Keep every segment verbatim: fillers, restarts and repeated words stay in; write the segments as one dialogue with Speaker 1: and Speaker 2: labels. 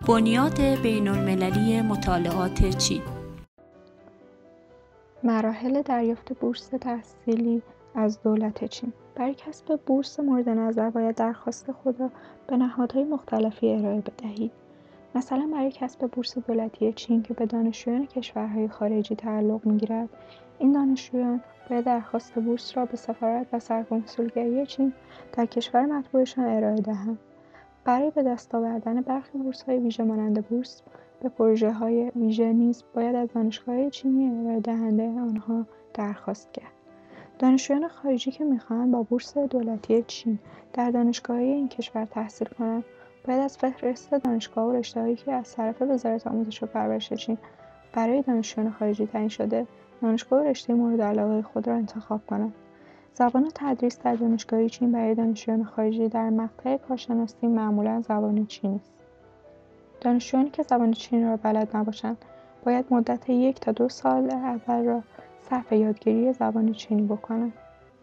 Speaker 1: بنیاد بین‌المللی مطالعات چین.
Speaker 2: مراحل دریافت بورس تحصیلی از دولت چین. برای کسب بورس مورد نظر باید درخواست خود را به نهادهای مختلفی ارائه بدهید. مثلا برای کسب بورس دولتی چین که به دانشجویان کشورهای خارجی تعلق می‌گیرد، این دانشجویان باید درخواست بورس را به سفارت و سرکنسولگری چین در کشور مطبوعشان ارائه دهند. برای به دست آوردن برخی بورس‌های ویژه مانند بورس به پروژه‌های ویژه نیز باید از دانشگاه‌های چینی ارائه دهنده آنها درخواست کرد. دانشجویان خارجی که می‌خواهند با بورس دولتی چین در دانشگاه‌های این کشور تحصیل کنند، باید از فهرست دانشگاه و رشته‌هایی که از طرف وزارت آموزش و پرورش چین برای دانشجویان خارجی تعیین شده، دانشگاه و رشته مورد علاقه خود را انتخاب کنند. زبان تدریس در دانشگاه‌های چین برای دانشجویان خارجی در مقطع کارشناسی معمولاً زبان چینی است. دانشجویانی که زبان چینی را بلد نباشند، باید مدت یک تا دو سال اول را صرف یادگیری زبان چینی بکنند.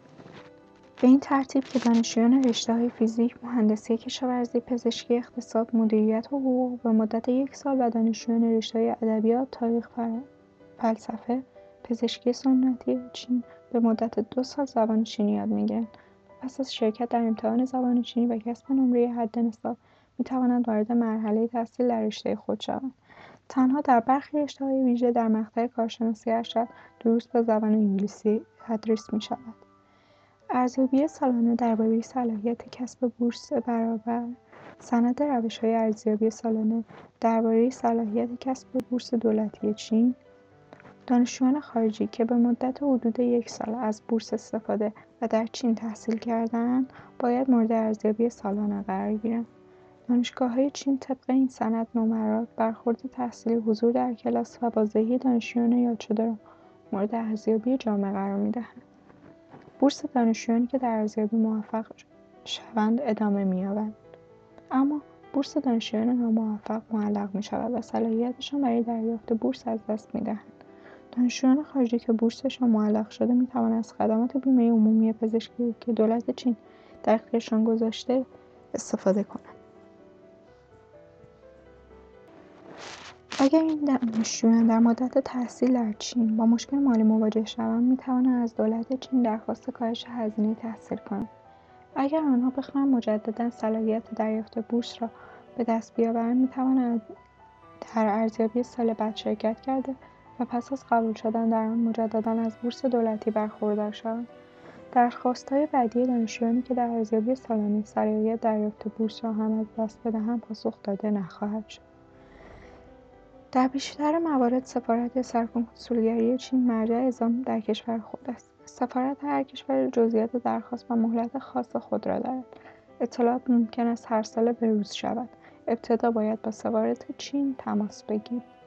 Speaker 2: به این ترتیب که دانشجویان رشته‌های فیزیک، مهندسی کشاورزی، پزشکی، اقتصاد، مدیریت و حقوق به مدت یک سال و دانشجویان رشته‌های ادبیات، تاریخ، فلسفه، پزشکی سنتی چین به مدت دو سال زبان چینی یاد می‌گیرند. پس از شرکت در امتحان زبان چینی و کسب نمره حد نصاب می‌توانند وارد مرحله تحصیل در رشته خود شوند. تنها در برخی رشته‌های ویژه در مقطع کارشناسی ارشد دروس به زبان انگلیسی تدریس می‌شود. ارزیابی سالانه درباره صلاحیت کسب بورس برابر سند روش‌های ارزیابی سالانه درباره صلاحیت کسب بورس دولتی چین. دانشجویان خارجی که به مدت حدود یک سال از بورس استفاده و در چین تحصیل کرده‌اند، باید مورد ارزیابی سالانه قرار گیرند. دانشگاه‌های چین طبق این سند نمرات، برخورد تحصیلی، حضور در کلاس و بازدهی دانشجویان یاد شده را مورد ارزیابی جامع قرار می‌دهند. بورس دانشجویانی که در ارزیابی موفق شوند ادامه می‌یابد، اما بورس دانشجویان ناموفق معلق می‌شود و صلاحیتشان برای دریافت بورس از دست می‌دهند. دانشجویان خارجی که بورسشان معلق شده می‌توانند از خدمات بیمه عمومی پزشکی که دولت چین در اختیارشان گذاشته استفاده کنند. اگر این دانشجویان در مدت تحصیل در چین با مشکل مالی مواجه شوند، می‌توانند از دولت چین درخواست کاهش هزینه تحصیل کنند. اگر آنها بخواهند مجددا صلاحیت دریافت بورس را به دست بیاورند، می‌توانند در ارزیابی سال بعد شرکت کرده و پس از قبول شدن در آن مجددا از بورس دولتی برخوردار شوند. درخواست‌های بعدی دانشجویانی که در ارزیابی سالانه صلاحیت دریافت بورس را هم از دست بدهند پاسخ داده نخواهد شد. در بیشتر موارد سفارت یا سرکنسولگری چین مرجع اعزام در کشور خود است. سفارت هر کشور جزئیات درخواست و مهلت خاص خود را دارد. اطلاعات ممکن است هر ساله به‌روز شود. ابتدا باید با سفارت چین تماس بگیرید.